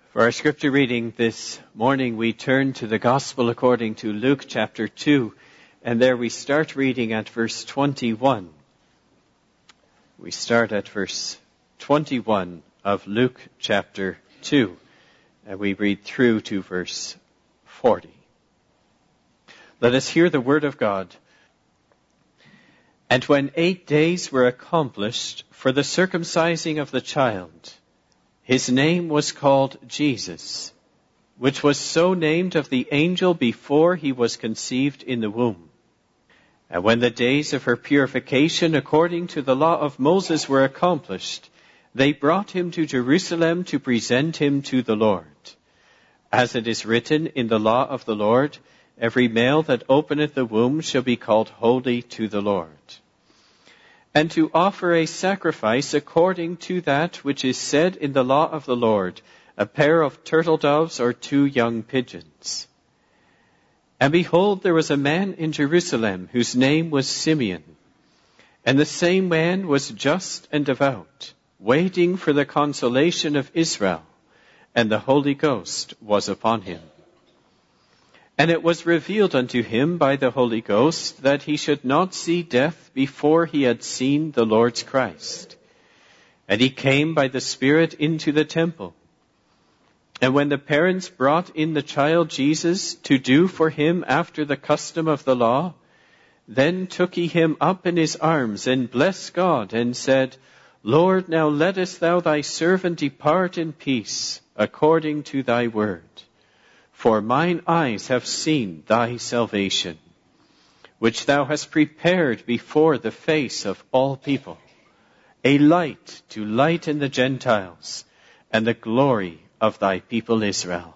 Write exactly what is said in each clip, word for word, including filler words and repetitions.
For our scripture reading this morning, we turn to the Gospel according to Luke chapter two, and there we start reading at verse twenty-one. We start at verse twenty-one of Luke chapter two, and we read through to verse forty. Let us hear the word of God. And when eight days were accomplished for the circumcising of the child, his name was called Jesus, which was so named of the angel before he was conceived in the womb. And when the days of her purification according to the law of Moses were accomplished, they brought him to Jerusalem to present him to the Lord. As it is written in the law of the Lord, every male that openeth the womb shall be called holy to the Lord. And to offer a sacrifice according to that which is said in the law of the Lord, a pair of turtle doves or two young pigeons. And behold, there was a man in Jerusalem whose name was Simeon. And the same man was just and devout, waiting for the consolation of Israel, and the Holy Ghost was upon him. And it was revealed unto him by the Holy Ghost that he should not see death before he had seen the Lord's Christ. And he came by the Spirit into the temple. And when the parents brought in the child Jesus to do for him after the custom of the law, then took he him up in his arms and blessed God and said, Lord, now lettest thou thy servant depart in peace according to thy word. For mine eyes have seen thy salvation, which thou hast prepared before the face of all people, a light to lighten the Gentiles, and the glory of thy people Israel.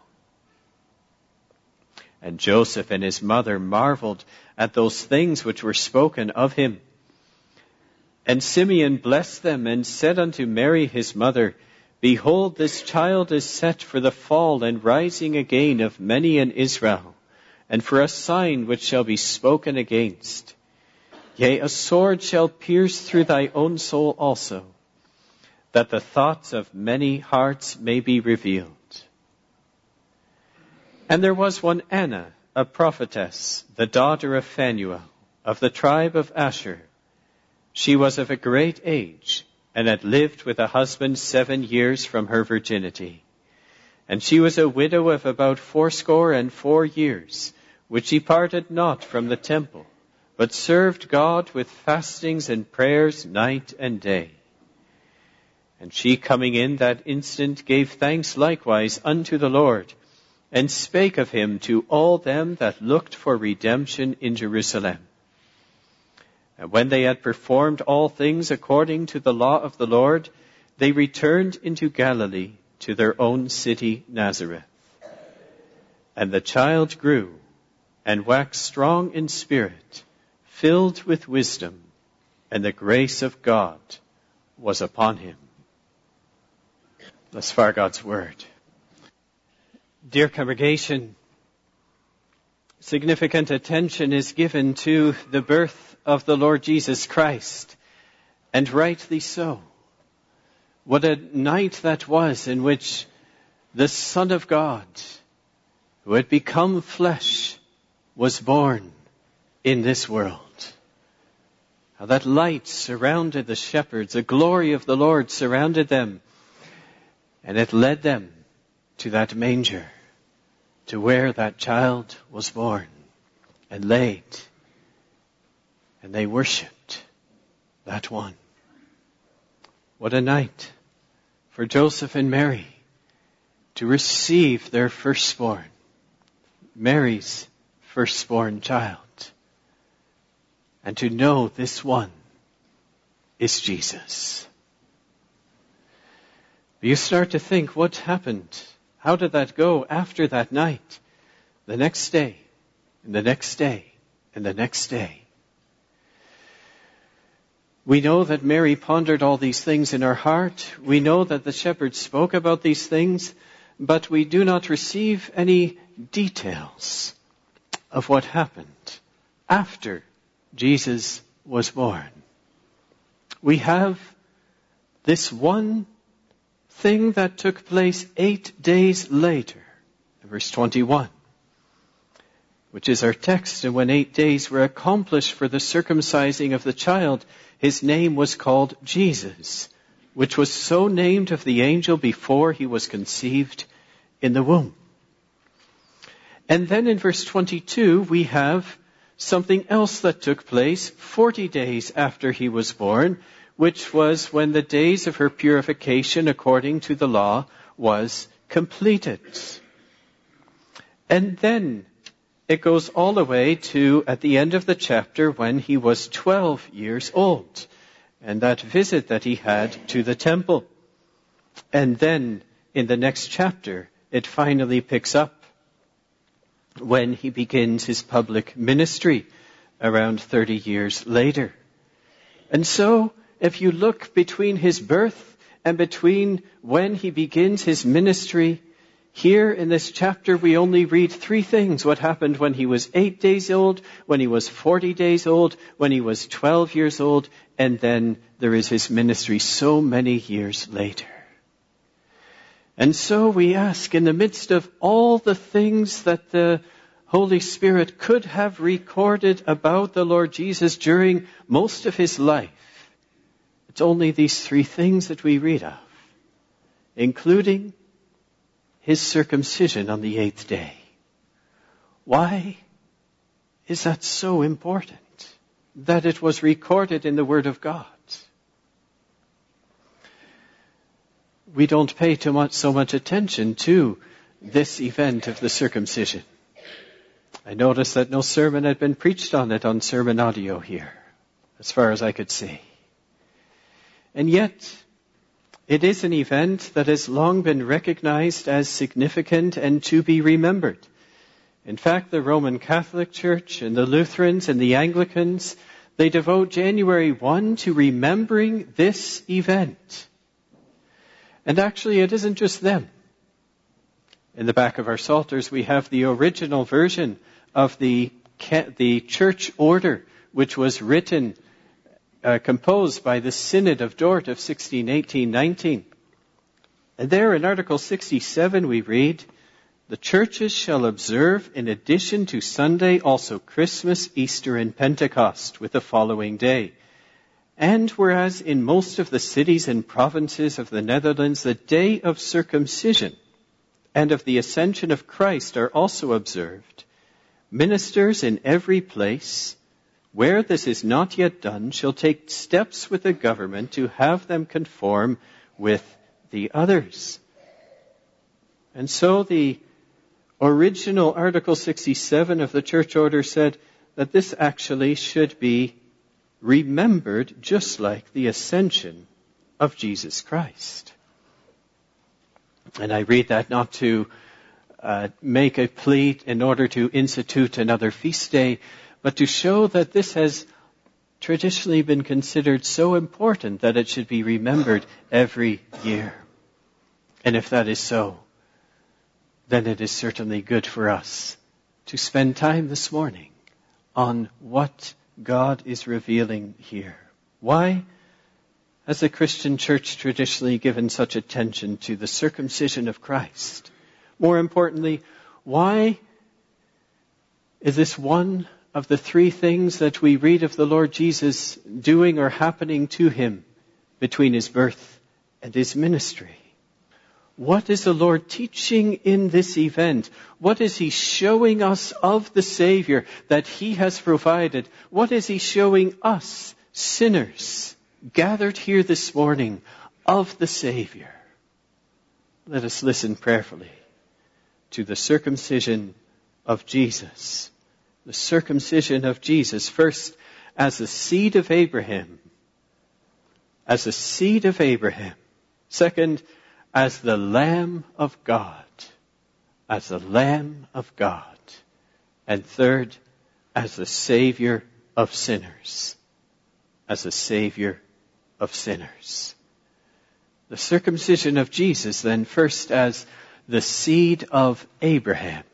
And Joseph and his mother marveled at those things which were spoken of him. And Simeon blessed them and said unto Mary his mother, Behold, this child is set for the fall and rising again of many in Israel, and for a sign which shall be spoken against. Yea, a sword shall pierce through thy own soul also, that the thoughts of many hearts may be revealed. And there was one Anna, a prophetess, the daughter of Phanuel, of the tribe of Asher. She was of a great age, and had lived with a husband seven years from her virginity. And she was a widow of about fourscore and four years, which departed not from the temple, but served God with fastings and prayers night and day. And she coming in that instant gave thanks likewise unto the Lord, and spake of him to all them that looked for redemption in Jerusalem. And when they had performed all things according to the law of the Lord, they returned into Galilee to their own city Nazareth. And the child grew and waxed strong in spirit, filled with wisdom, and the grace of God was upon him. Thus far God's word. Dear congregation, significant attention is given to the birth of the Lord Jesus Christ, and rightly so. What a night that was in which the Son of God, who had become flesh, was born in this world. How that light surrounded the shepherds, the glory of the Lord surrounded them, and it led them to that manger, to where that child was born and laid. And they worshipped that one. What a night for Joseph and Mary to receive their firstborn, Mary's firstborn child, and to know this one is Jesus. You start to think, what happened? How did that go after that night? The next day, and the next day, and the next day. We know that Mary pondered all these things in her heart. We know that the shepherds spoke about these things, but we do not receive any details of what happened after Jesus was born. We have this one thing that took place eight days later, verse twenty-one, which is our text. And when eight days were accomplished for the circumcising of the child, his name was called Jesus, which was so named of the angel before he was conceived in the womb. And then in verse twenty-two, we have something else that took place forty days after he was born, which was when the days of her purification according to the law was completed. And then it goes all the way to at the end of the chapter when he was twelve years old, and that visit that he had to the temple. And then in the next chapter, it finally picks up when he begins his public ministry around thirty years later. And so, if you look between his birth and between when he begins his ministry, here in this chapter we only read three things. What happened when he was eight days old, when he was forty days old, when he was twelve years old, and then there is his ministry so many years later. And so we ask, in the midst of all the things that the Holy Spirit could have recorded about the Lord Jesus during most of his life, it's only these three things that we read of, including his circumcision on the eighth day. Why is that so important, that it was recorded in the Word of God? We don't pay too much, so much attention to this event of the circumcision. I noticed that no sermon had been preached on it on sermon audio here, as far as I could see. And yet, it is an event that has long been recognized as significant and to be remembered. In fact, the Roman Catholic Church and the Lutherans and the Anglicans, they devote January first to remembering this event. And actually, it isn't just them. In the back of our psalters, we have the original version of the the church order, which was written, uh, composed by the Synod of Dort of sixteen eighteen nineteen. And there in Article sixty-seven we read, "The churches shall observe, in addition to Sunday, also Christmas, Easter, and Pentecost, with the following day. And whereas in most of the cities and provinces of the Netherlands, the day of circumcision and of the ascension of Christ are also observed, ministers in every place, where this is not yet done, shall take steps with the government to have them conform with the others." And so the original Article sixty-seven of the church order said that this actually should be remembered just like the ascension of Jesus Christ. And I read that not to uh, make a plea in order to institute another feast day, but to show that this has traditionally been considered so important that it should be remembered every year. And if that is so, then it is certainly good for us to spend time this morning on what God is revealing here. Why has the Christian church traditionally given such attention to the circumcision of Christ? More importantly, why is this one of the three things that we read of the Lord Jesus doing or happening to him between his birth and his ministry? What is the Lord teaching in this event? What is he showing us of the Savior that he has provided? What is he showing us, sinners, gathered here this morning, of the Savior? Let us listen prayerfully to the circumcision of Jesus. The circumcision of Jesus, first as the seed of Abraham. As the seed of Abraham. Second, as the Lamb of God. As the Lamb of God. And third, as the Savior of sinners. As the Savior of sinners. The circumcision of Jesus, then, first as the seed of Abraham.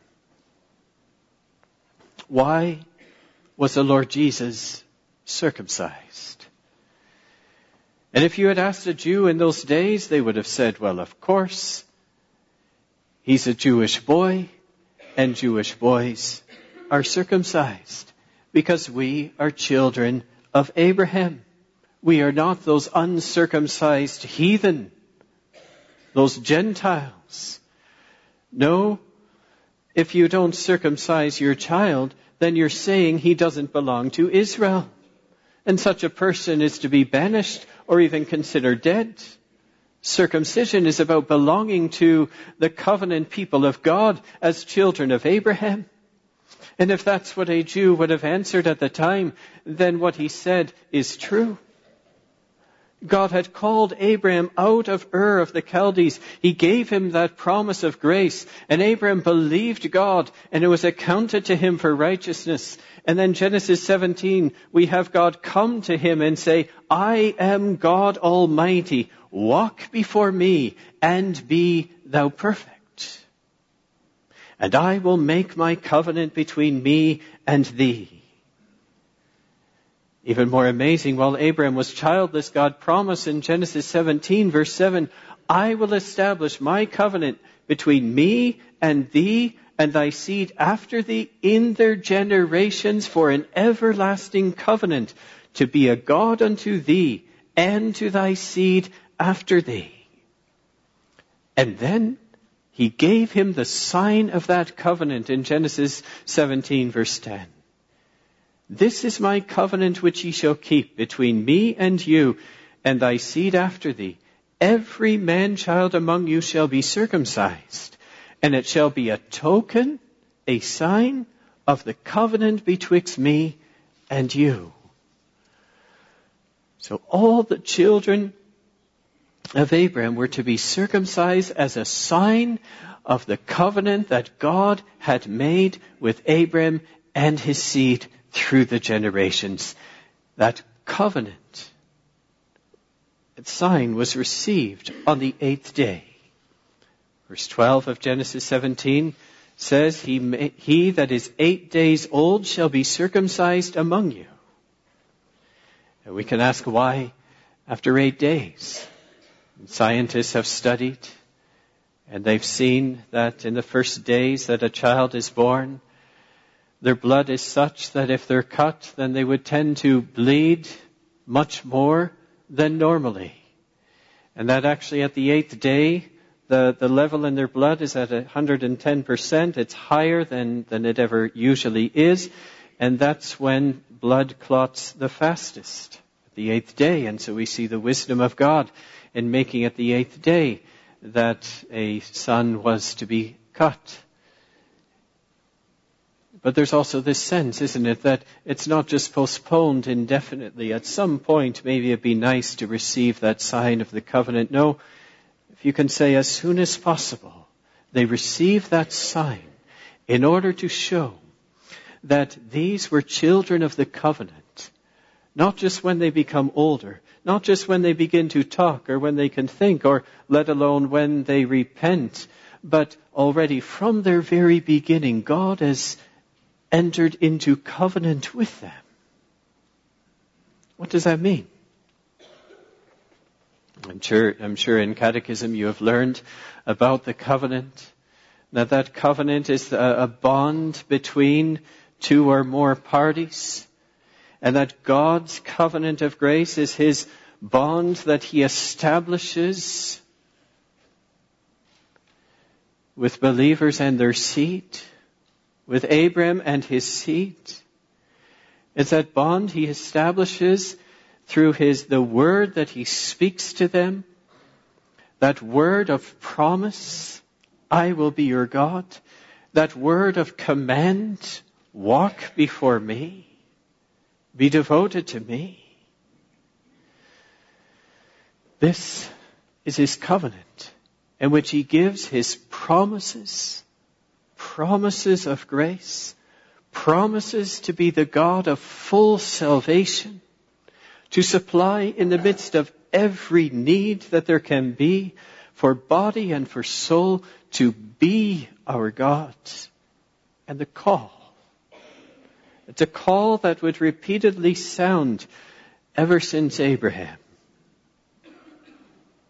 Why was the Lord Jesus circumcised? And if you had asked a Jew in those days, they would have said, well, of course, he's a Jewish boy, and Jewish boys are circumcised, because we are children of Abraham. We are not those uncircumcised heathen, those Gentiles. No, if you don't circumcise your child, then you're saying he doesn't belong to Israel. And such a person is to be banished or even considered dead. Circumcision is about belonging to the covenant people of God as children of Abraham. And if that's what a Jew would have answered at the time, then what he said is true. God had called Abraham out of Ur of the Chaldees. He gave him that promise of grace. And Abraham believed God, and it was accounted to him for righteousness. And then Genesis seventeen, we have God come to him and say, I am God Almighty. Walk before me and be thou perfect. And I will make my covenant between me and thee. Even more amazing, while Abraham was childless, God promised in Genesis seventeen, verse seven, I will establish my covenant between me and thee and thy seed after thee in their generations for an everlasting covenant, to be a God unto thee and to thy seed after thee. And then he gave him the sign of that covenant in Genesis seventeen, verse ten. This is my covenant which ye shall keep between me and you and thy seed after thee. Every man-child among you shall be circumcised, and it shall be a token, a sign of the covenant betwixt me and you. So all the children of Abraham were to be circumcised as a sign of the covenant that God had made with Abraham and his seed through the generations. That covenant, that sign was received on the eighth day. Verse twelve of Genesis seventeen says, He, may, he that is eight days old shall be circumcised among you. And we can ask why after eight days. And scientists have studied, and they've seen that in the first days that a child is born, their blood is such that if they're cut, then they would tend to bleed much more than normally. And that actually at the eighth day, the, the level in their blood is at one hundred ten percent. It's higher than, than it ever usually is. And that's when blood clots the fastest, at the eighth day. And so we see the wisdom of God in making it the eighth day that a son was to be cut. But there's also this sense, isn't it, that it's not just postponed indefinitely. At some point, maybe it'd be nice to receive that sign of the covenant. No, if you can say as soon as possible, they receive that sign in order to show that these were children of the covenant. Not just when they become older, not just when they begin to talk or when they can think, or let alone when they repent, but already from their very beginning, God has entered into covenant with them. What does that mean? I'm sure, I'm sure in catechism you have learned about the covenant, that that covenant is a, a bond between two or more parties, and that God's covenant of grace is his bond that he establishes with believers and their seed, with Abraham and his seed. It's that bond he establishes through his the word that he speaks to them, that word of promise, I will be your God, that word of command, walk before me, be devoted to me. This is his covenant in which he gives his promises, promises of grace, promises to be the God of full salvation, to supply in the midst of every need that there can be for body and for soul, to be our God. And the call, it's a call that would repeatedly sound ever since Abraham.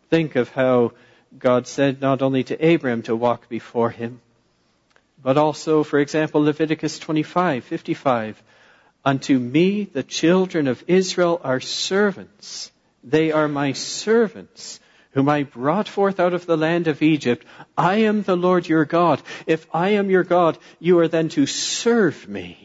think of how God said not only to Abraham to walk before him, but also, for example, Leviticus twenty-five fifty-five. Unto me the children of Israel are servants. They are my servants, whom I brought forth out of the land of Egypt. I am the Lord your God. If I am your God, you are then to serve me.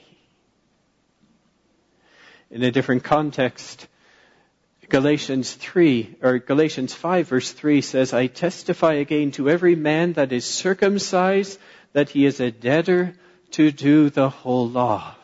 In a different context, Galatians three, or Galatians five verse three says, I testify again to every man that is circumcised, that he is a debtor to do the whole law.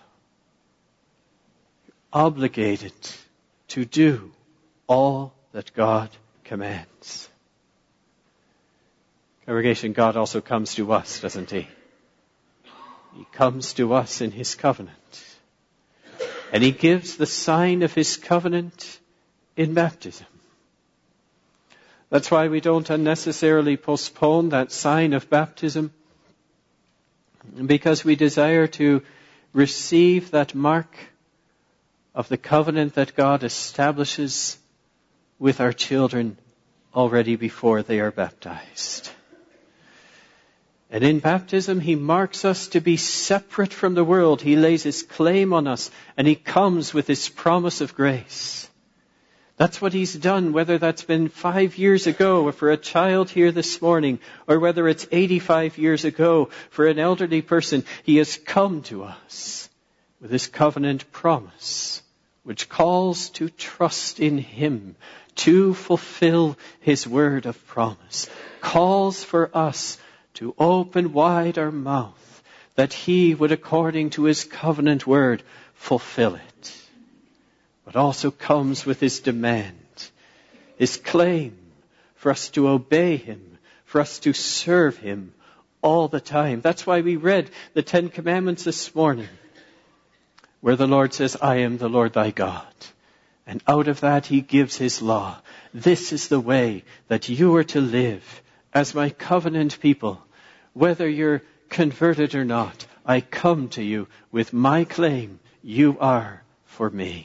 Obligated to do all that God commands. Congregation, God also comes to us, doesn't he? He comes to us in his covenant. And he gives the sign of his covenant in baptism. That's why we don't unnecessarily postpone that sign of baptism, because we desire to receive that mark of the covenant that God establishes with our children already before they are baptized. And in baptism, he marks us to be separate from the world. He lays his claim on us, and he comes with his promise of grace. That's what he's done, whether that's been five years ago or for a child here this morning, or whether it's eighty-five years ago for an elderly person. He has come to us with his covenant promise, which calls to trust in him to fulfill his word of promise, calls for us to open wide our mouth that he would, according to his covenant word, fulfill it. But also comes with his demand, his claim for us to obey him, for us to serve him all the time. That's why we read the Ten Commandments this morning, where the Lord says, I am the Lord thy God. And out of that he gives his law. This is the way that you are to live as my covenant people. Whether you're converted or not, I come to you with my claim. You are for me.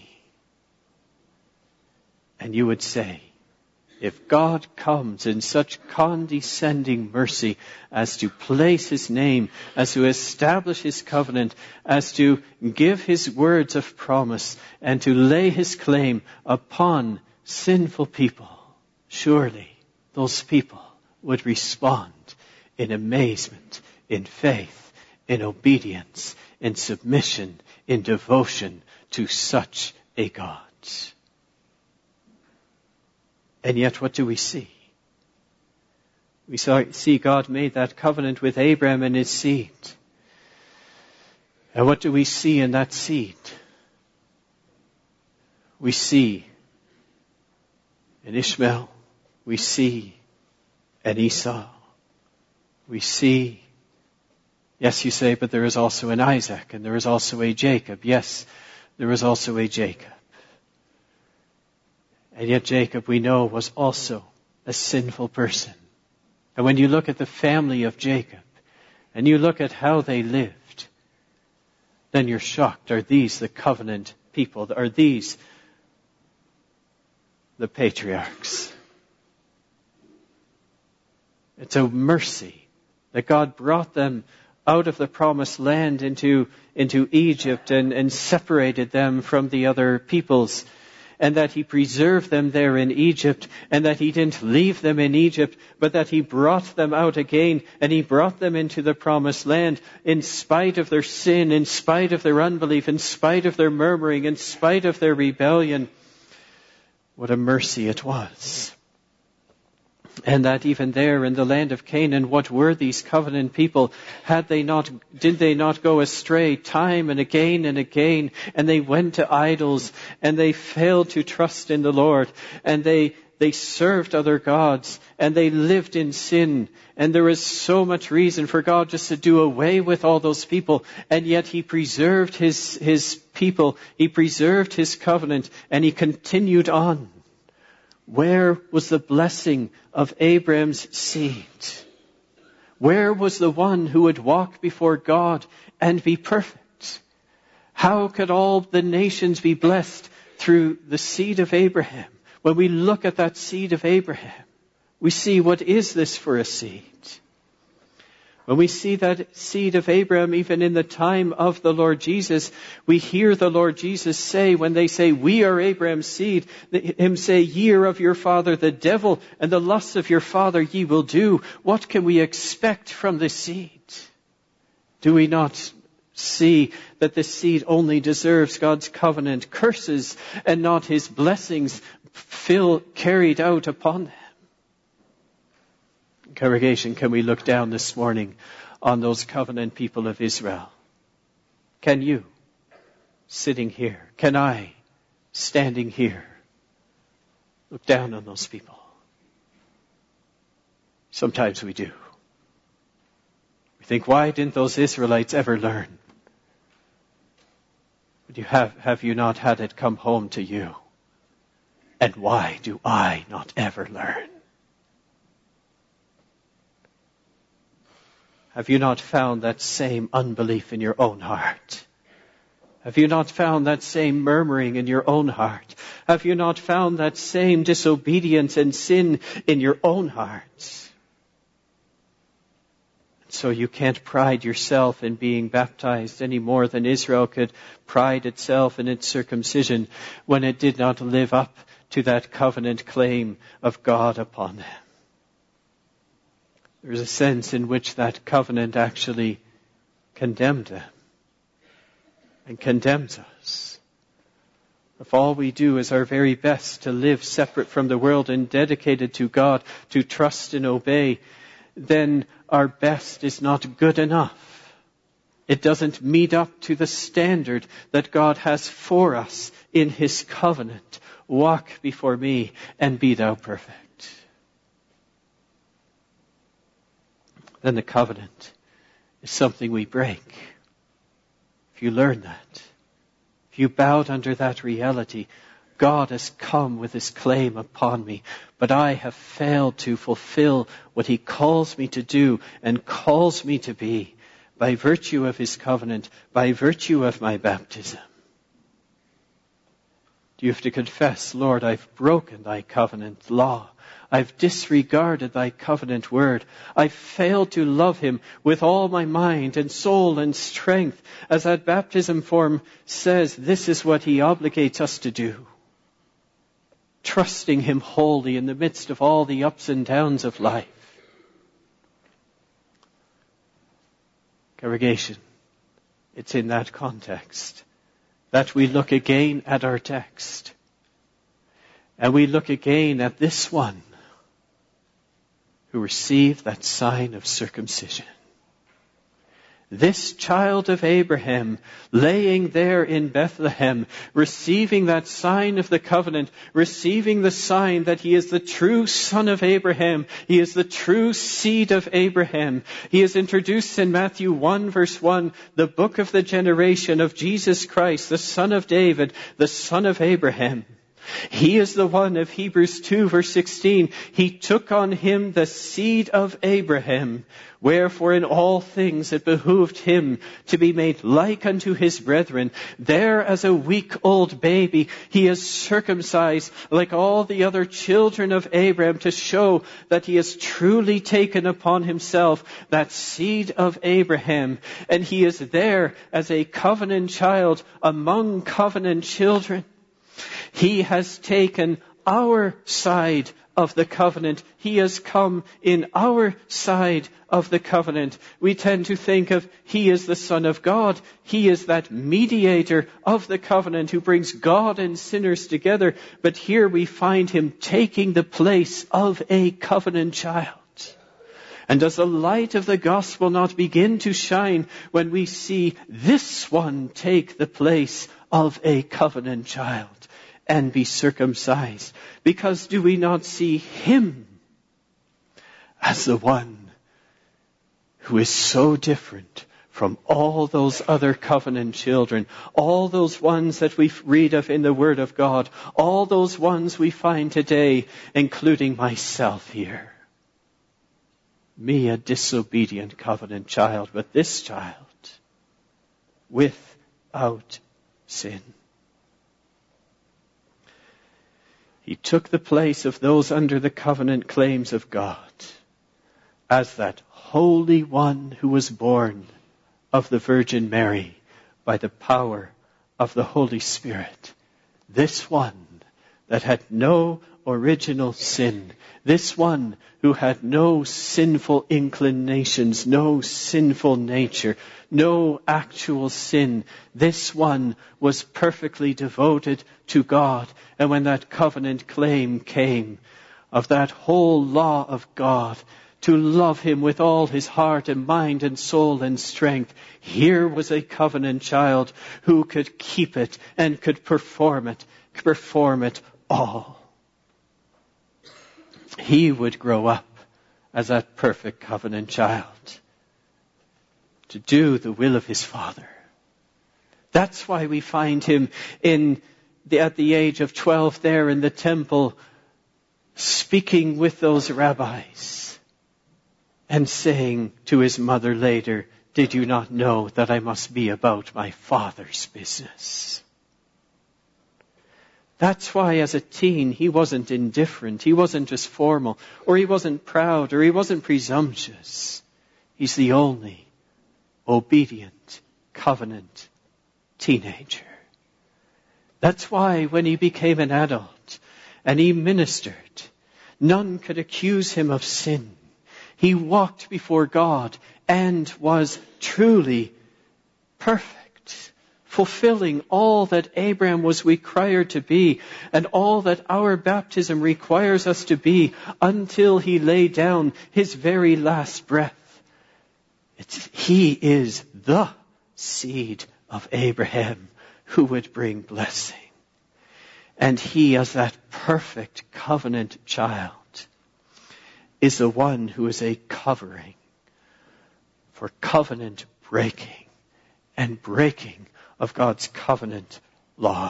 And you would say, if God comes in such condescending mercy as to place his name, as to establish his covenant, as to give his words of promise, and to lay his claim upon sinful people, surely those people would respond in amazement, in faith, in obedience, in submission, in devotion to such a God. And yet, what do we see? We saw, see God made that covenant with Abraham and his seed. And what do we see in that seed? We see an Ishmael. We see an Esau. We see, yes, you say, but there is also an Isaac and there is also a Jacob. Yes, there is also a Jacob. And yet Jacob, we know, was also a sinful person. And when you look at the family of Jacob, and you look at how they lived, then you're shocked. Are these the covenant people? Are these the patriarchs? It's a mercy that God brought them out of the promised land into, into Egypt and, and separated them from the other peoples. And that he preserved them there in Egypt, and that he didn't leave them in Egypt, but that he brought them out again, and he brought them into the promised land in spite of their sin, in spite of their unbelief, in spite of their murmuring, in spite of their rebellion. What a mercy it was. And that even there in the land of Canaan, what were these covenant people? Had they not, did they not go astray time and again and again? And they went to idols and they failed to trust in the Lord. And they, they served other gods and they lived in sin. And there was so much reason for God just to do away with all those people. And yet he preserved his, his people. He preserved his covenant and he continued on. Where was the blessing of Abraham's seed? Where was the one who would walk before God and be perfect? How could all the nations be blessed through the seed of Abraham? When we look at that seed of Abraham, we see, what is this for a seed? When we see that seed of Abraham, even in the time of the Lord Jesus, we hear the Lord Jesus say, when they say, we are Abraham's seed, him say, ye are of your father the devil, and the lusts of your father ye will do. What can we expect from this seed? Do we not see that this seed only deserves God's covenant curses and not his blessings fill carried out upon them? Congregation, can we look down this morning on those covenant people of Israel? Can you, sitting here, can I, standing here, look down on those people? Sometimes we do. We think, why didn't those Israelites ever learn? But you have, have you not had it come home to you? And why do I not ever learn? Have you not found that same unbelief in your own heart? Have you not found that same murmuring in your own heart? Have you not found that same disobedience and sin in your own heart? So you can't pride yourself in being baptized any more than Israel could pride itself in its circumcision when it did not live up to that covenant claim of God upon them. There's a sense in which that covenant actually condemned them and condemns us. If all we do is our very best to live separate from the world and dedicated to God, to trust and obey, then our best is not good enough. It doesn't meet up to the standard that God has for us in his covenant. Walk before me and be thou perfect. Then the covenant is something we break. If you learn that, if you bowed under that reality, God has come with his claim upon me, but I have failed to fulfill what he calls me to do and calls me to be by virtue of his covenant, by virtue of my baptism. Do you have to confess, Lord, I've broken thy covenant law. I've disregarded thy covenant word. I've failed to love him with all my mind and soul and strength. As that baptism form says, this is what he obligates us to do. Trusting him wholly in the midst of all the ups and downs of life. Congregation, it's in that context that we look again at our text. And we look again at this one who received that sign of circumcision. This child of Abraham, laying there in Bethlehem, receiving that sign of the covenant, receiving the sign that he is the true son of Abraham, he is the true seed of Abraham. He is introduced in Matthew one verse one, the book of the generation of Jesus Christ, the son of David, the son of Abraham. He is the one of Hebrews two verse sixteen. He took on him the seed of Abraham. Wherefore in all things it behooved him to be made like unto his brethren. There as a weak old baby, he is circumcised like all the other children of Abraham to show that he has truly taken upon himself that seed of Abraham. And he is there as a covenant child among covenant children. He has taken our side of the covenant. He has come in our side of the covenant. We tend to think of he is the Son of God. He is that mediator of the covenant who brings God and sinners together. But here we find him taking the place of a covenant child. And does the light of the gospel not begin to shine when we see this one take the place of a covenant child and be circumcised? Because do we not see him as the one who is so different from all those other covenant children, all those ones that we read of in the Word of God, all those ones we find today, including myself here? Me, a disobedient covenant child, but this child without sin. He took the place of those under the covenant claims of God as that Holy One who was born of the Virgin Mary by the power of the Holy Spirit. This one that had no original sin. This one who had no sinful inclinations, no sinful nature, no actual sin. This one was perfectly devoted to God. And when that covenant claim came of that whole law of God, to love him with all his heart and mind and soul and strength, here was a covenant child who could keep it and could perform it, perform it all. He would grow up as that perfect covenant child to do the will of his Father. That's why we find him in the, at the age of twelve there in the temple, speaking with those rabbis and saying to his mother later, "Did you not know that I must be about my Father's business?" That's why as a teen he wasn't indifferent, he wasn't just formal, or he wasn't proud, or he wasn't presumptuous. He's the only obedient covenant teenager. That's why when he became an adult and he ministered, none could accuse him of sin. He walked before God and was truly perfect, fulfilling all that Abraham was required to be and all that our baptism requires us to be until he laid down his very last breath. It's, he is the seed of Abraham who would bring blessing. And he, as that perfect covenant child, is the one who is a covering for covenant breaking and breaking of God's covenant law.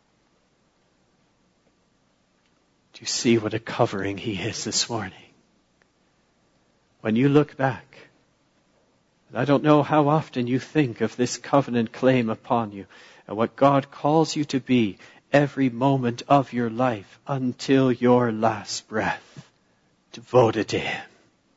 Do you see what a covering he is this morning? When you look back, and I don't know how often you think of this covenant claim upon you and what God calls you to be every moment of your life until your last breath, devoted to him.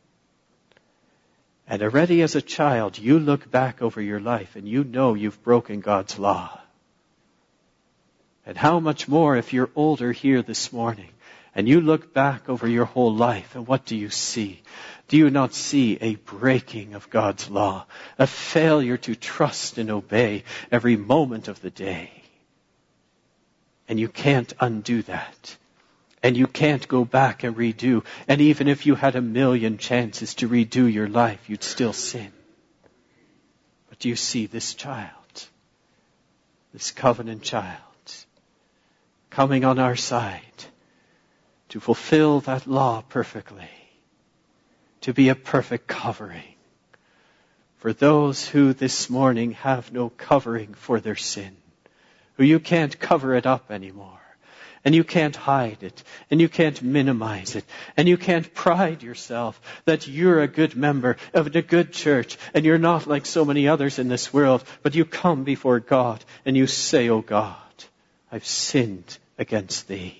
And already as a child, you look back over your life and you know you've broken God's law. And how much more if you're older here this morning and you look back over your whole life and what do you see? Do you not see a breaking of God's law? A failure to trust and obey every moment of the day? And you can't undo that. And you can't go back and redo. And even if you had a million chances to redo your life, you'd still sin. But do you see this child, this covenant child, coming on our side to fulfill that law perfectly, to be a perfect covering for those who this morning have no covering for their sin, who you can't cover it up anymore. And you can't hide it, and you can't minimize it, and you can't pride yourself that you're a good member of a good church, and you're not like so many others in this world, but you come before God, and you say, "Oh God, I've sinned against thee."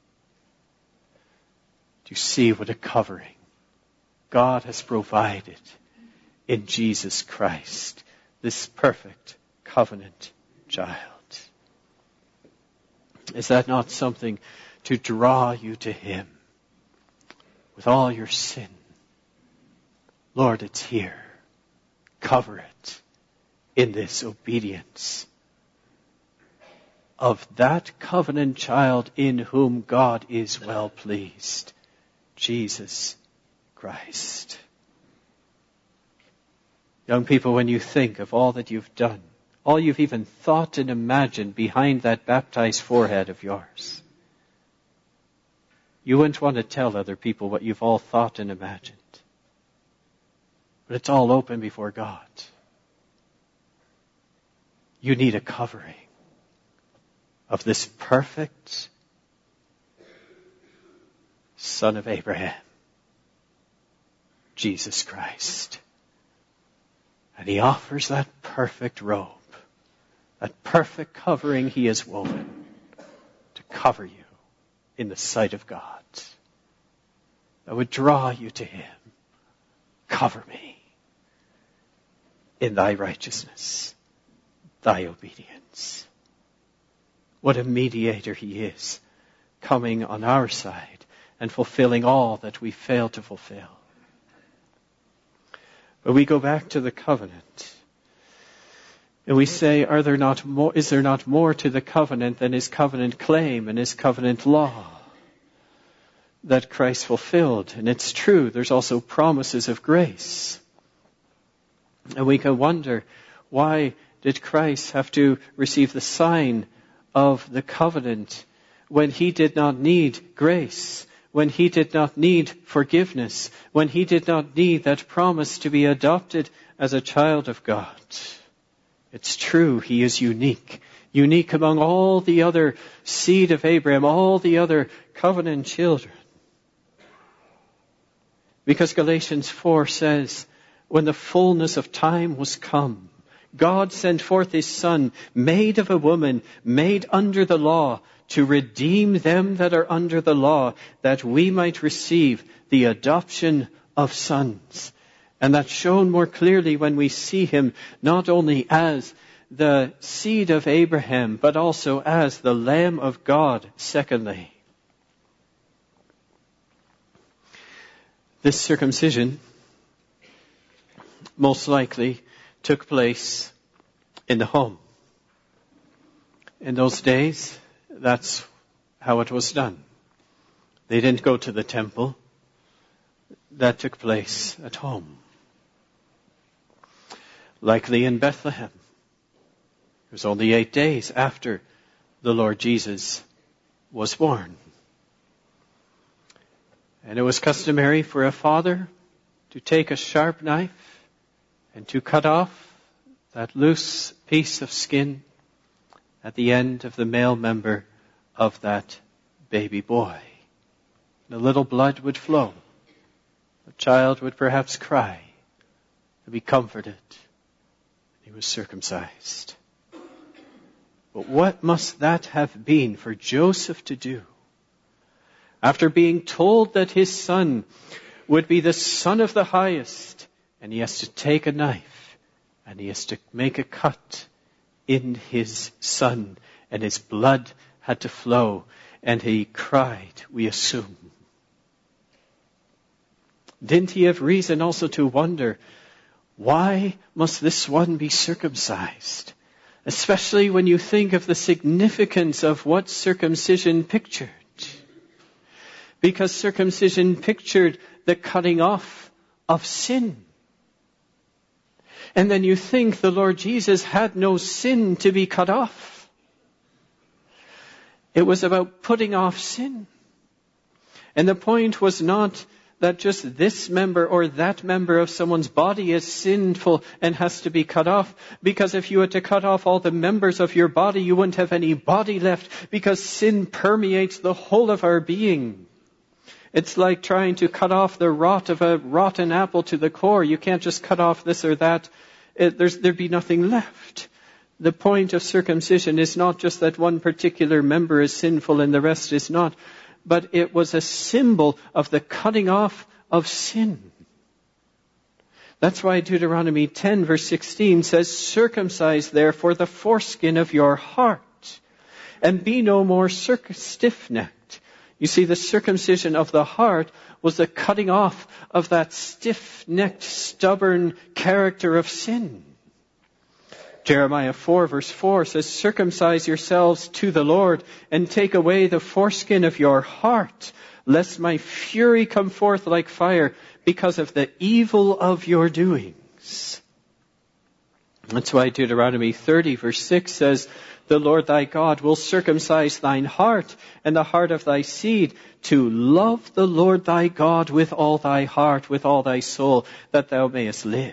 Do you see what a covering God has provided in Jesus Christ, this perfect covenant child? Is that not something to draw you to him with all your sin? Lord, it's here. Cover it in this obedience of that covenant child in whom God is well pleased, Jesus Christ. Young people, when you think of all that you've done, all you've even thought and imagined behind that baptized forehead of yours, you wouldn't want to tell other people what you've all thought and imagined. But it's all open before God. You need a covering of this perfect Son of Abraham, Jesus Christ. And he offers that perfect robe, that perfect covering he has woven to cover you in the sight of God, that would draw you to him. Cover me in thy righteousness, thy obedience. What a mediator he is, coming on our side and fulfilling all that we fail to fulfill. But we go back to the covenant. And we say, are there not more, is there not more to the covenant than his covenant claim and his covenant law that Christ fulfilled? And it's true, there's also promises of grace. And we can wonder, why did Christ have to receive the sign of the covenant when he did not need grace, when he did not need forgiveness, when he did not need that promise to be adopted as a child of God? It's true, he is unique. Unique among all the other seed of Abraham, all the other covenant children. Because Galatians four says, when the fullness of time was come, God sent forth his Son, made of a woman, made under the law, to redeem them that are under the law, that we might receive the adoption of sons. And that's shown more clearly when we see him not only as the seed of Abraham, but also as the Lamb of God, secondly. This circumcision most likely took place in the home. In those days, that's how it was done. They didn't go to the temple. That took place at home. Likely in Bethlehem. It was only eight days after the Lord Jesus was born. And it was customary for a father to take a sharp knife and to cut off that loose piece of skin at the end of the male member of that baby boy. The little blood would flow. The child would perhaps cry to be comforted. He was circumcised. But what must that have been for Joseph to do? After being told that his son would be the Son of the Highest, and he has to take a knife, and he has to make a cut in his son, and his blood had to flow, and he cried, we assume. Didn't he have reason also to wonder, why must this one be circumcised? Especially when you think of the significance of what circumcision pictured. Because circumcision pictured the cutting off of sin. And then you think the Lord Jesus had no sin to be cut off. It was about putting off sin. And the point was not that just this member or that member of someone's body is sinful and has to be cut off. Because if you had to cut off all the members of your body, you wouldn't have any body left, because sin permeates the whole of our being. It's like trying to cut off the rot of a rotten apple to the core. You can't just cut off this or that. It, there's, there'd be nothing left. The point of circumcision is not just that one particular member is sinful and the rest is not, but it was a symbol of the cutting off of sin. That's why Deuteronomy ten verse sixteen says, circumcise therefore the foreskin of your heart, and be no more circ- stiff-necked. You see, the circumcision of the heart was the cutting off of that stiff-necked, stubborn character of sin. Jeremiah four verse four says, circumcise yourselves to the Lord and take away the foreskin of your heart, lest my fury come forth like fire because of the evil of your doings. That's why Deuteronomy thirty verse six says, the Lord thy God will circumcise thine heart and the heart of thy seed, to love the Lord thy God with all thy heart, with all thy soul, that thou mayest live.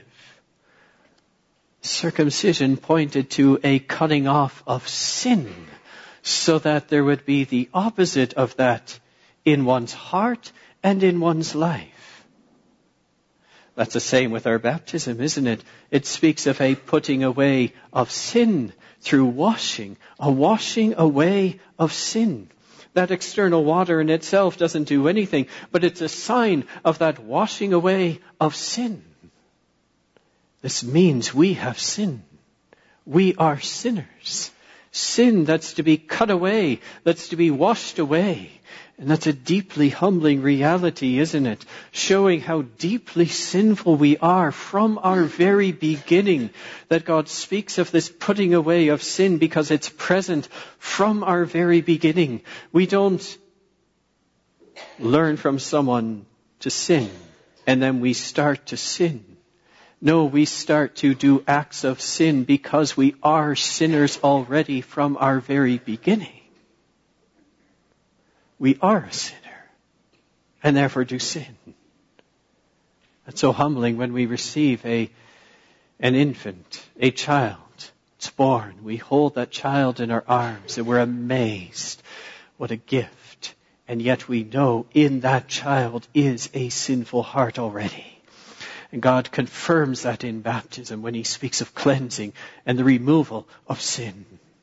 Circumcision pointed to a cutting off of sin, so that there would be the opposite of that in one's heart and in one's life. That's the same with our baptism, isn't it? It speaks of a putting away of sin through washing, a washing away of sin. That external water in itself doesn't do anything, but it's a sign of that washing away of sin. This means we have sin. We are sinners. Sin that's to be cut away, that's to be washed away. And that's a deeply humbling reality, isn't it? Showing how deeply sinful we are from our very beginning. That God speaks of this putting away of sin because it's present from our very beginning. We don't learn from someone to sin and then we start to sin. No, we start to do acts of sin because we are sinners already from our very beginning. We are a sinner and therefore do sin. It's so humbling when we receive a an infant, a child. It's born. We hold that child in our arms and we're amazed. What a gift. And yet we know in that child is a sinful heart already. And God confirms that in baptism when he speaks of cleansing and the removal of sin.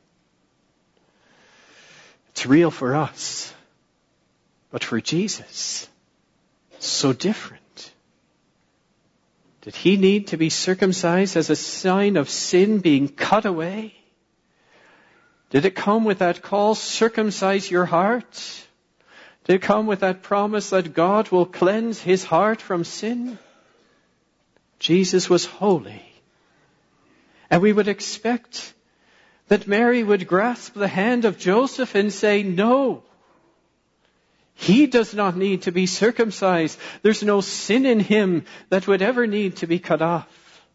It's real for us. But for Jesus, it's so different. Did he need to be circumcised as a sign of sin being cut away? Did it come with that call, circumcise your heart? Did it come with that promise that God will cleanse his heart from sin? Jesus was holy. And we would expect that Mary would grasp the hand of Joseph and say, no. He does not need to be circumcised. There's no sin in him that would ever need to be cut off.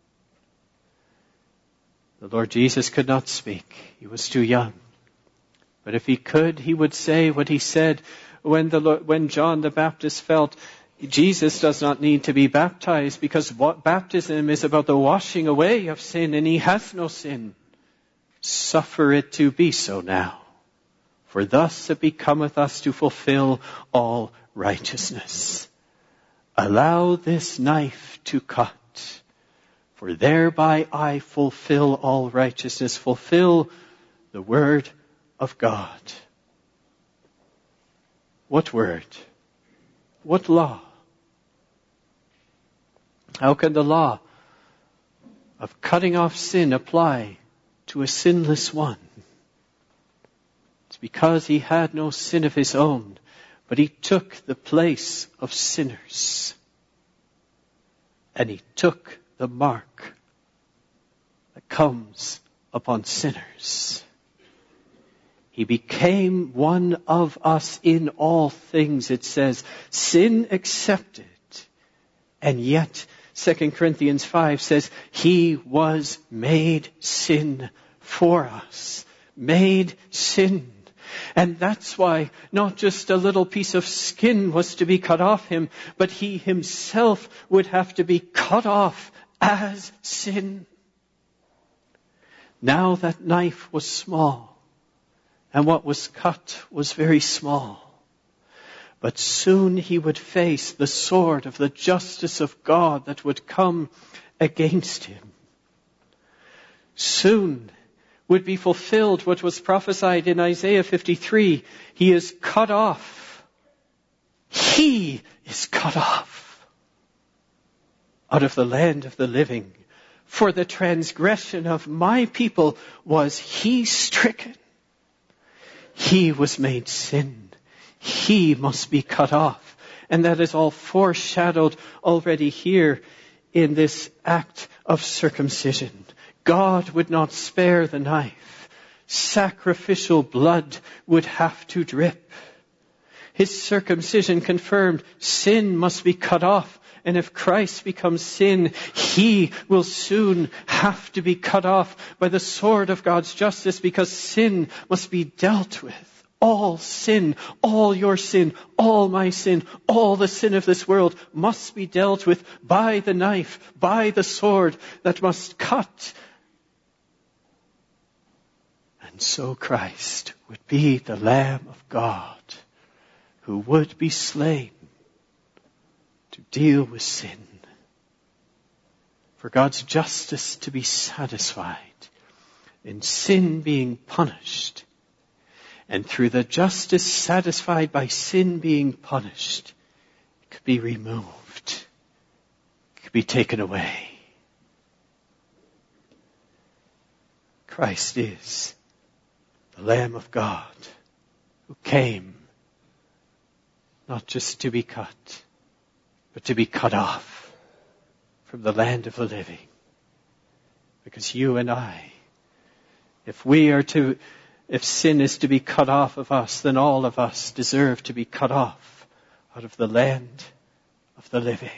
The Lord Jesus could not speak. He was too young. But if he could, he would say what he said when the when John the Baptist felt Jesus does not need to be baptized because what baptism is about the washing away of sin and he has no sin. Suffer it to be so now. For thus it becometh us to fulfill all righteousness. Allow this knife to cut, for thereby I fulfill all righteousness, fulfill the word of God. What word? What law? How can the law of cutting off sin apply to a sinless one? It's because he had no sin of his own, but he took the place of sinners. And he took the mark that comes upon sinners. He became one of us in all things, it says, sin accepted. And yet, Second Corinthians five says, he was made sin for us. Made sin. And that's why not just a little piece of skin was to be cut off him, but he himself would have to be cut off as sin. Now that knife was small, and what was cut was very small. But soon he would face the sword of the justice of God that would come against him. Soon would be fulfilled what was prophesied in Isaiah fifty-three. He is cut off. He is cut off out of the land of the living. For the transgression of my people was he stricken. He was made sin. He must be cut off. And that is all foreshadowed already here in this act of circumcision. God would not spare the knife. Sacrificial blood would have to drip. His circumcision confirmed sin must be cut off. And if Christ becomes sin, he will soon have to be cut off by the sword of God's justice, because sin must be dealt with. All sin, all your sin, all my sin, all the sin of this world must be dealt with by the knife, by the sword that must cut. And so Christ would be the Lamb of God who would be slain to deal with sin. For God's justice to be satisfied in sin being punished, And through the justice satisfied by sin being punished, it could be removed. It could be taken away. Christ is the Lamb of God who came not just to be cut, but to be cut off from the land of the living. Because you and I, if we are to, if sin is to be cut off of us, then all of us deserve to be cut off out of the land of the living.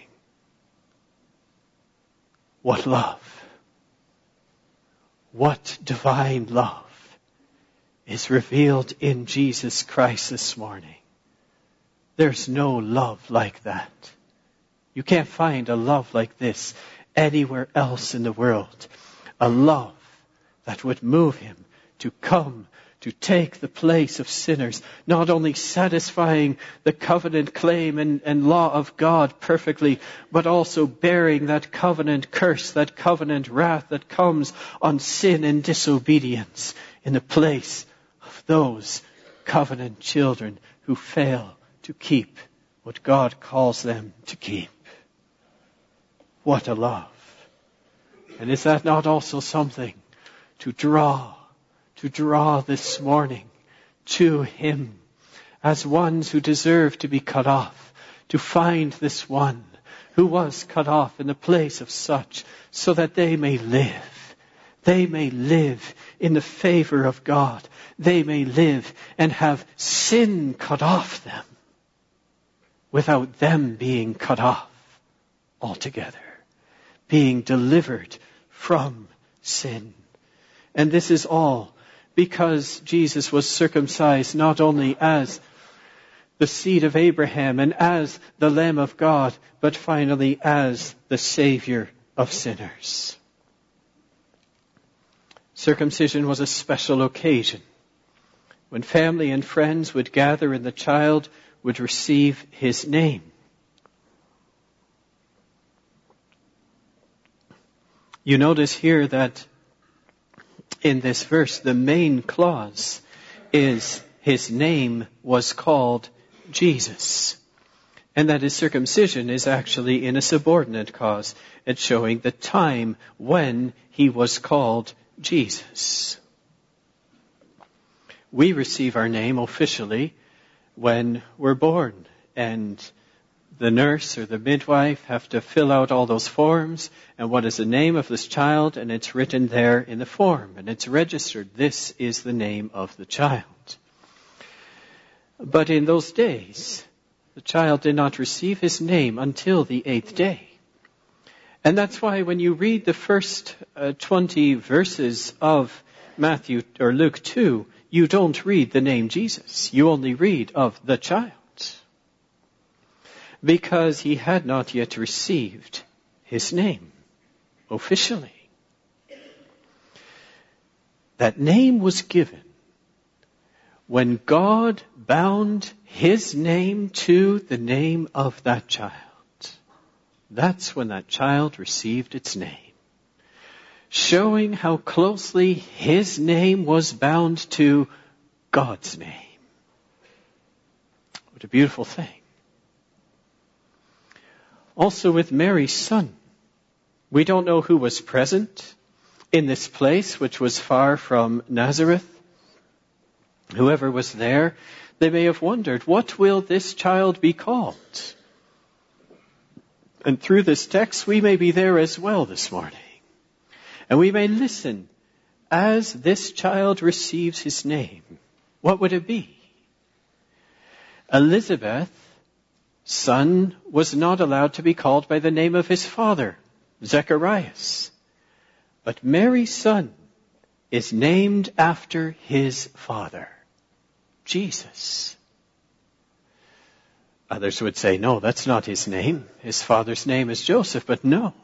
What love! What divine love is revealed in Jesus Christ this morning. There's no love like that. You can't find a love like this anywhere else in the world. A love that would move him to come to take the place of sinners, not only satisfying the covenant claim and, and law of God perfectly, but also bearing that covenant curse, that covenant wrath that comes on sin and disobedience in the place of those covenant children who fail to keep what God calls them to keep. What a love. And is that not also something to draw to draw this morning to him as ones who deserve to be cut off, to find this one who was cut off in the place of such, so that they may live. They may live in the favor of God. They may live and have sin cut off them without them being cut off altogether, being delivered from sin. And this is all because Jesus was circumcised not only as the seed of Abraham and as the Lamb of God, but finally as the Savior of sinners. Circumcision was a special occasion when family and friends would gather and the child would receive his name. You notice here that in this verse, the main clause is his name was called Jesus. And that his circumcision is actually in a subordinate clause. It's showing the time when he was called Jesus. We receive our name officially when we're born, and the nurse or the midwife have to fill out all those forms, and what is the name of this child, and it's written there in the form, and it's registered. This is the name of the child. But in those days, the child did not receive his name until the eighth day. And that's why when you read the first uh, twenty verses of Matthew or Luke two, you don't read the name Jesus. You only read of the child, because he had not yet received his name officially. That name was given when God bound his name to the name of that child. That's when that child received its name, showing how closely his name was bound to God's name. What a beautiful thing. Also with Mary's son, we don't know who was present in this place, which was far from Nazareth. Whoever was there, they may have wondered, what will this child be called? And through this text, we may be there as well this morning. And we may listen as this child receives his name. What would it be? Elizabeth's son was not allowed to be called by the name of his father, Zacharias. But Mary's son is named after his father, Jesus. Others would say, no, that's not his name. His father's name is Joseph, but no.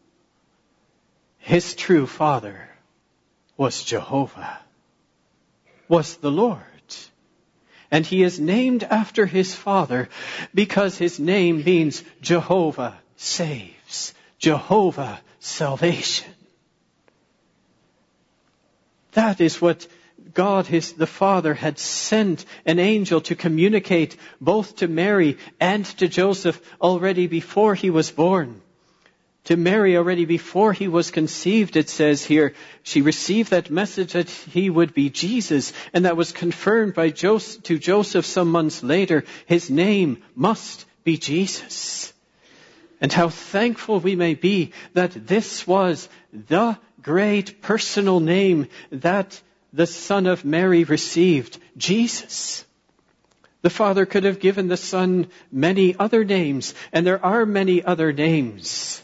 His true father was Jehovah, was the Lord. And he is named after his father because his name means Jehovah saves, Jehovah salvation. That is what God, his, the Father, had sent an angel to communicate both to Mary and to Joseph already before he was born. To Mary already before he was conceived, it says here, she received that message that he would be Jesus, and that was confirmed by Joseph, to Joseph some months later. His name must be Jesus. And how thankful we may be that this was the great personal name that the Son of Mary received, Jesus. The Father could have given the Son many other names, and there are many other names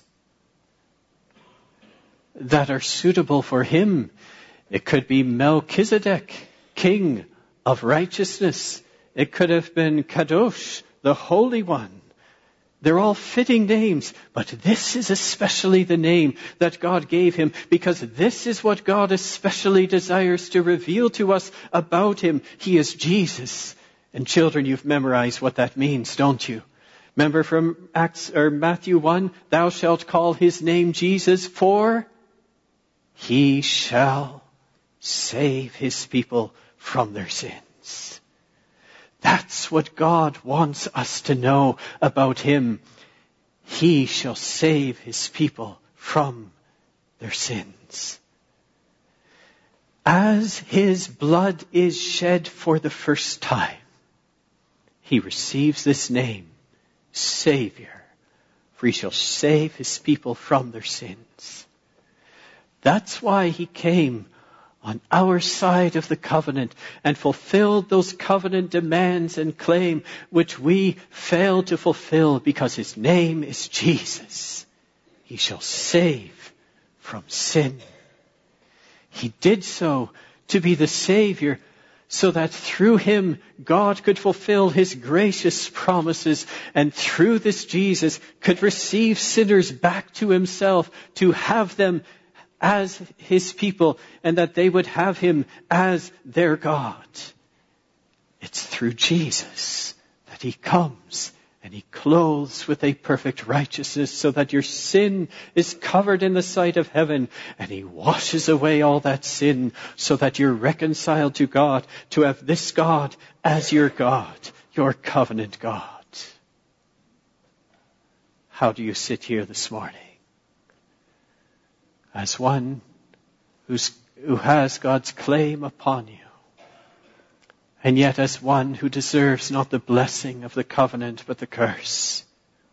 that are suitable for him. It could be Melchizedek, King of Righteousness. It could have been Kadosh, the Holy One. They're all fitting names, but this is especially the name that God gave him, because this is what God especially desires to reveal to us about him. He is Jesus. And children, you've memorized what that means, don't you? Remember from Acts or Matthew one, thou shalt call his name Jesus, for he shall save his people from their sins. That's what God wants us to know about him. He shall save his people from their sins. As his blood is shed for the first time, he receives this name, Savior, for he shall save his people from their sins. That's why he came on our side of the covenant and fulfilled those covenant demands and claim which we failed to fulfill, because his name is Jesus. He shall save from sin. He did so to be the Savior, so that through him God could fulfill his gracious promises, and through this Jesus could receive sinners back to himself, to have them as his people, and that they would have him as their God. It's through Jesus that he comes and he clothes with a perfect righteousness, so that your sin is covered in the sight of heaven, and he washes away all that sin, so that you're reconciled to God, to have this God as your God, your covenant God. How do you sit here this morning? As one who's, who has God's claim upon you, and yet as one who deserves not the blessing of the covenant but the curse.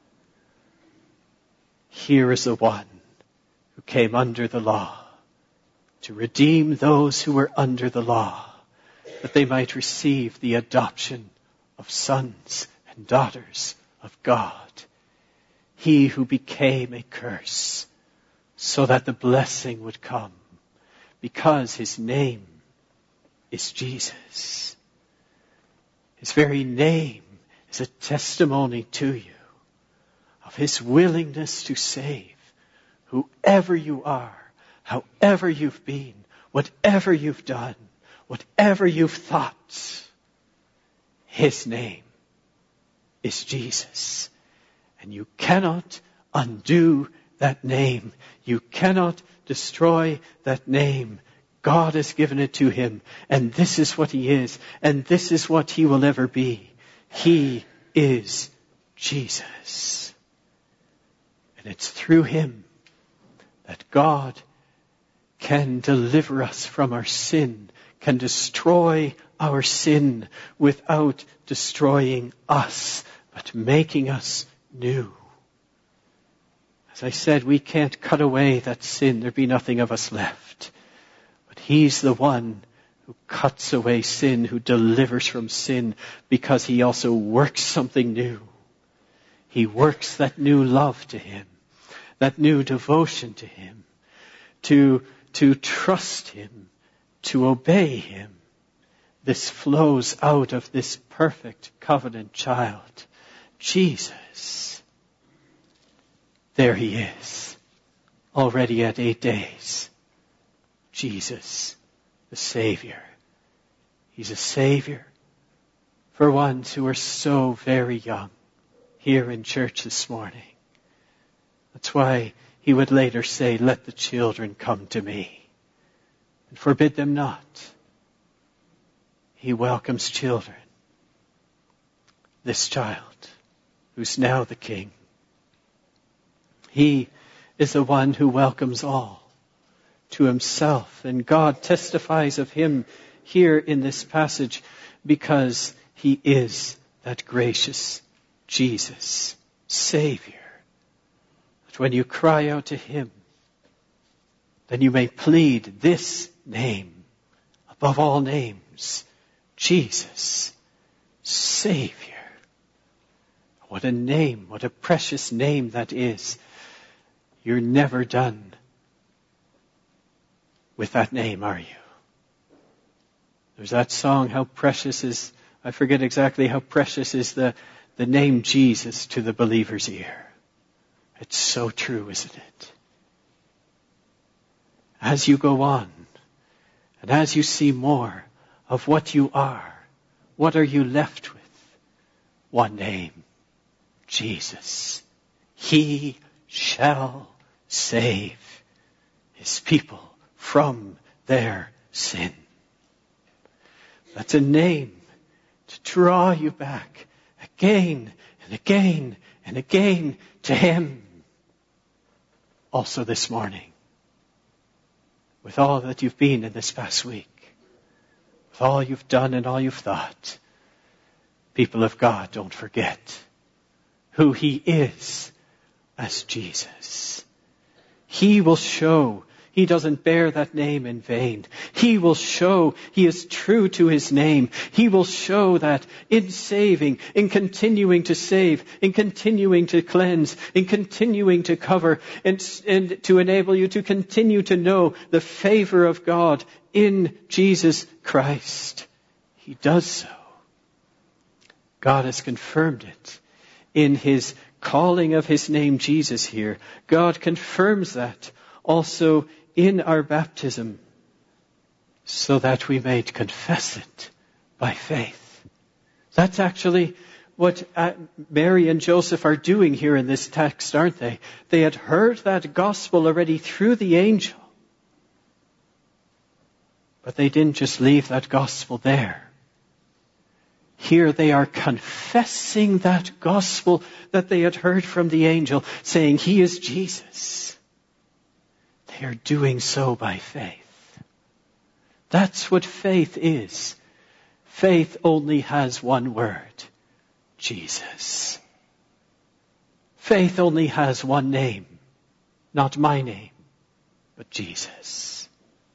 Here is the one who came under the law to redeem those who were under the law, that they might receive the adoption of sons and daughters of God. He who became a curse, so that the blessing would come, because his name is Jesus. His very name is a testimony to you of his willingness to save whoever you are, however you've been, whatever you've done, whatever you've thought. His name is Jesus. And you cannot undo that name. You cannot destroy that name. God has given it to him, and this is what he is, and this is what he will ever be. He is Jesus. And it's through him that God can deliver us from our sin, can destroy our sin without destroying us, but making us new. As I said, we can't cut away that sin. There'd be nothing of us left. But he's the one who cuts away sin, who delivers from sin, because he also works something new. He works that new love to him, that new devotion to him, to, to trust him, to obey him. This flows out of this perfect covenant child, Jesus. There he is, already at eight days. Jesus, the Savior. He's a Savior for ones who are so very young here in church this morning. That's why he would later say, let the children come to me, and forbid them not, He welcomes children. This child, who's now the King. He is the one who welcomes all to himself. And God testifies of him here in this passage because he is that gracious Jesus, Savior. That when you cry out to him, then you may plead this name above all names, Jesus, Savior. What a name, what a precious name that is. You're never done with that name, are you? There's that song, how precious is, I forget exactly how precious is the, the name Jesus to the believer's ear. It's so true, isn't it? As you go on, and as you see more of what you are, what are you left with? One name, Jesus. He shall save his people from their sin. That's a name to draw you back again and again and again to him. Also this morning, with all that you've been in this past week, with all you've done and all you've thought, people of God, don't forget who he is as Jesus. He will show he doesn't bear that name in vain. He will show he is true to his name. He will show that in saving, in continuing to save, in continuing to cleanse, in continuing to cover, and, and to enable you to continue to know the favor of God in Jesus Christ. He does so. God has confirmed it in his calling of his name Jesus here. God confirms that also in our baptism, so that we may confess it by faith. That's actually what Mary and Joseph are doing here in this text, aren't they? They had heard that gospel already through the angel. But they didn't just leave that gospel there. Here they are confessing that gospel that they had heard from the angel, saying, he is Jesus. They are doing so by faith. That's what faith is. Faith only has one word, Jesus. Faith only has one name, not my name, but Jesus.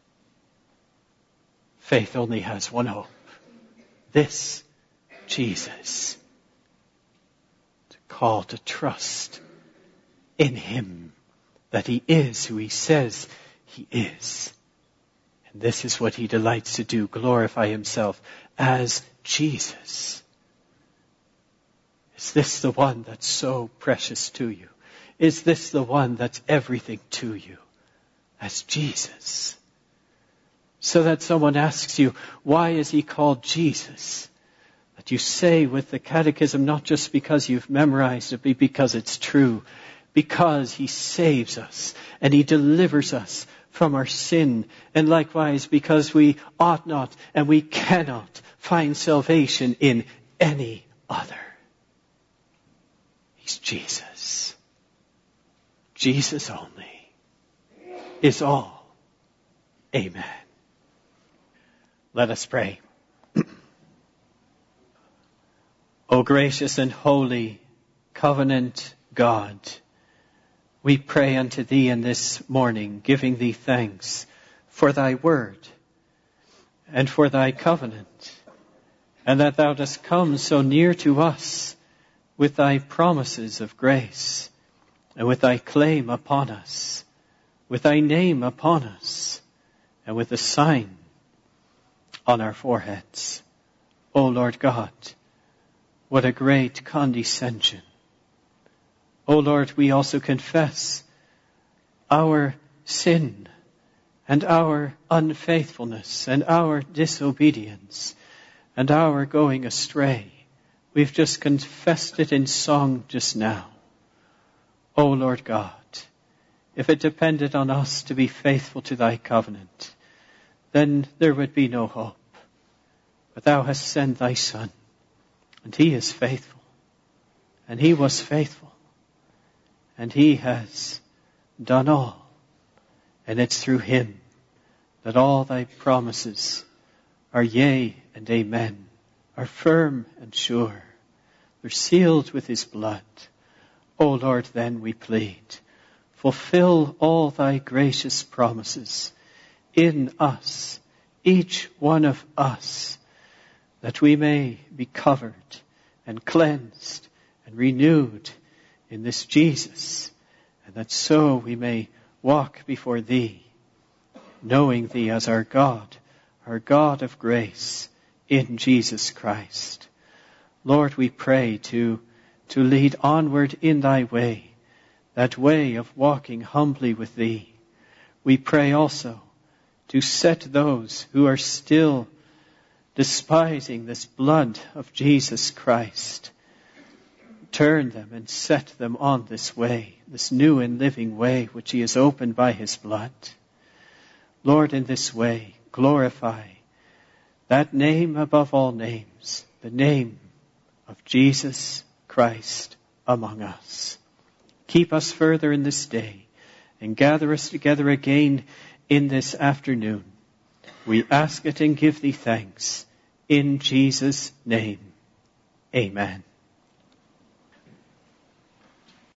Faith only has one hope, this Jesus. To call to trust in him, that he is who he says he is. And this is what he delights to do, glorify himself as Jesus. Is this the one that's so precious to you? Is this the one that's everything to you? As Jesus. So that someone asks you, why is he called Jesus? That you say with the catechism, not just because you've memorized it, but because it's true. Because he saves us and he delivers us from our sin. And likewise, because we ought not and we cannot find salvation in any other. He's Jesus. Jesus only is all. Amen. Let us pray. O gracious and holy covenant God, we pray unto thee in this morning, giving thee thanks for thy word and for thy covenant, and that thou dost come so near to us with thy promises of grace, and with thy claim upon us, with thy name upon us, and with the sign on our foreheads. O Lord God, what a great condescension. O Lord, we also confess our sin and our unfaithfulness and our disobedience and our going astray. We've just confessed it in song just now. O Lord God, if it depended on us to be faithful to thy covenant, then there would be no hope. But thou hast sent thy Son, and he is faithful, and he was faithful, and he has done all. And it's through him that all thy promises are yea and amen, are firm and sure. They're sealed with his blood. O Lord, then we plead, fulfill all thy gracious promises in us, each one of us, that we may be covered and cleansed and renewed in this Jesus, and that so we may walk before thee, knowing thee as our God, our God of grace, in Jesus Christ. Lord, we pray to, to lead onward in thy way, that way of walking humbly with thee. We pray also to set those who are still despising this blood of Jesus Christ, turn them and set them on this way, this new and living way which he has opened by his blood. Lord, in this way, glorify that name above all names, the name of Jesus Christ among us. Keep us further in this day and gather us together again in this afternoon. We ask it and give thee thanks in Jesus' name. Amen.